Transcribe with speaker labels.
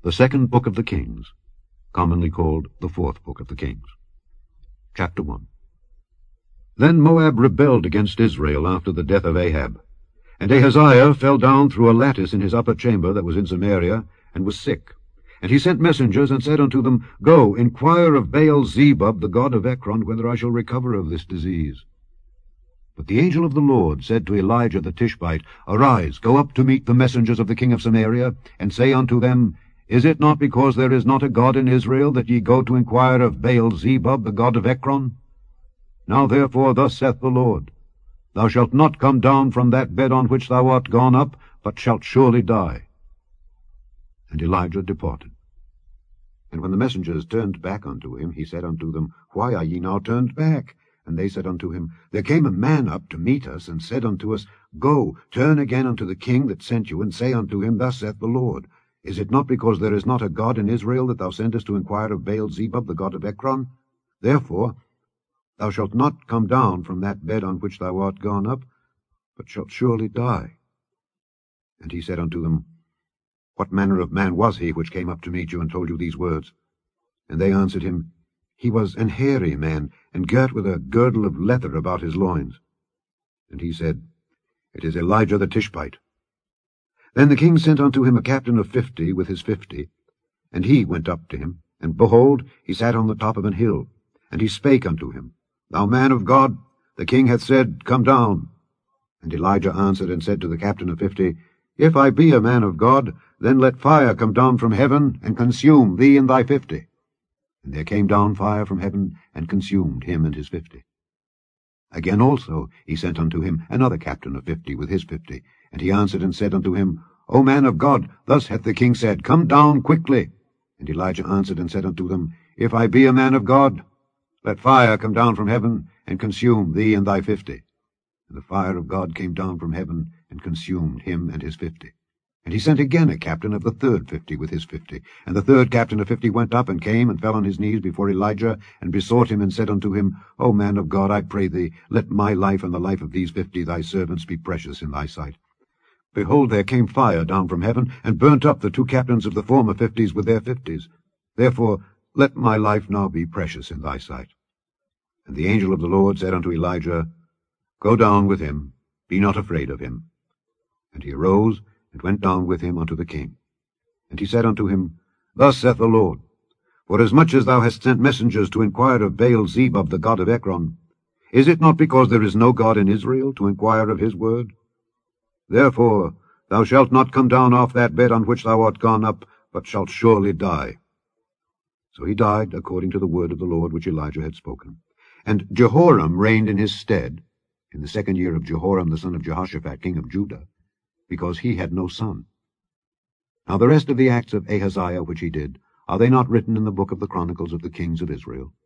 Speaker 1: The second book of the Kings, commonly called the fourth book of the Kings. Chapter 1. Then Moab rebelled against Israel after the death of Ahab. And Ahaziah fell down through a lattice in his upper chamber that was in Samaria, and was sick. And he sent messengers, and said unto them, Go, inquire of Baal-zebub, the god of Ekron, whether I shall recover of this disease. But the angel of the Lord said to Elijah the Tishbite, Arise, go up to meet the messengers of the king of Samaria, and say unto them, Is it not because there is not a God in Israel that ye go to inquire of Baal-zebub, the god of Ekron? Now therefore thus saith the Lord, Thou shalt not come down from that bed on which thou art gone up, but shalt surely die. And Elijah departed. And when the messengers turned back unto him, he said unto them, Why are ye now turned back? And they said unto him, There came a man up to meet us, and said unto us, Go, turn again unto the king that sent you, and say unto him, Thus saith the Lord, Is it not because there is not a God in Israel that thou sendest to inquire of Baal-zebub, the god of Ekron? Therefore thou shalt not come down from that bed on which thou art gone up, but shalt surely die. And he said unto them, What manner of man was he which came up to meet you, and told you these words? And they answered him, He was an hairy man, and girt with a girdle of leather about his loins. And he said, It is Elijah the Tishbite. Then the king sent unto him a captain of 50 with his 50, and he went up to him, and behold, he sat on the top of an hill. And he spake unto him, Thou man of God, the king hath said, Come down. And Elijah answered and said to the captain of 50, If I be a man of God, then let fire come down from heaven, and consume thee and thy 50. And there came down fire from heaven, and consumed him and his 50. Again also he sent unto him another captain of 50 with his 50. And he answered and said unto him, O man of God, thus hath the king said, Come down quickly. And Elijah answered and said unto them, If I be a man of God, let fire come down from heaven, and consume thee and thy 50. And the fire of God came down from heaven, and consumed him and his 50. And he sent again a captain of the third 50 with his 50. And the third captain of 50 went up, and came, and fell on his knees before Elijah, and besought him, and said unto him, O man of God, I pray thee, let my life and the life of these 50 thy servants be precious in thy sight. Behold, there came fire down from heaven, and burnt up the two captains of the former 50s with their 50s. Therefore let my life now be precious in thy sight. And the angel of the Lord said unto Elijah, Go down with him, be not afraid of him. And he arose, and went down with him unto the king. And he said unto him, Thus saith the Lord, Forasmuch as thou hast sent messengers to inquire of Baal-zebub, the god of Ekron, is it not because there is no God in Israel to inquire of his word? Therefore thou shalt not come down off that bed on which thou art gone up, but shalt surely die. So he died according to the word of the Lord which Elijah had spoken. And Jehoram reigned in his stead, in the 2nd year of Jehoram the son of Jehoshaphat king of Judah, because he had no son. Now the rest of the acts of Ahaziah which he did, are they not written in the book of the Chronicles of the kings of Israel?